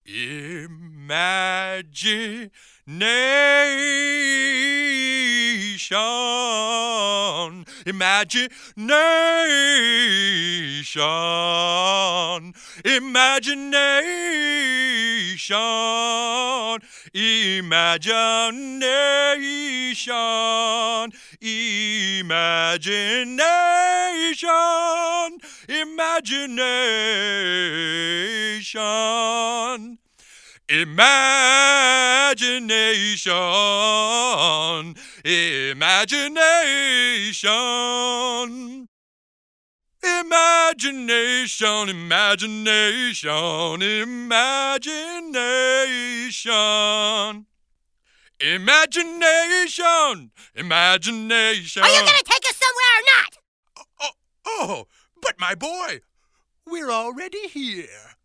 Imagination. Imagination. Imagination. Imagination. Imagination. Imagination. Imagination. Imagination. Imagination. Imagination. Imagination. Imagination. Imagination. Are you going to take us somewhere or not? Oh, but my boy, we're already here.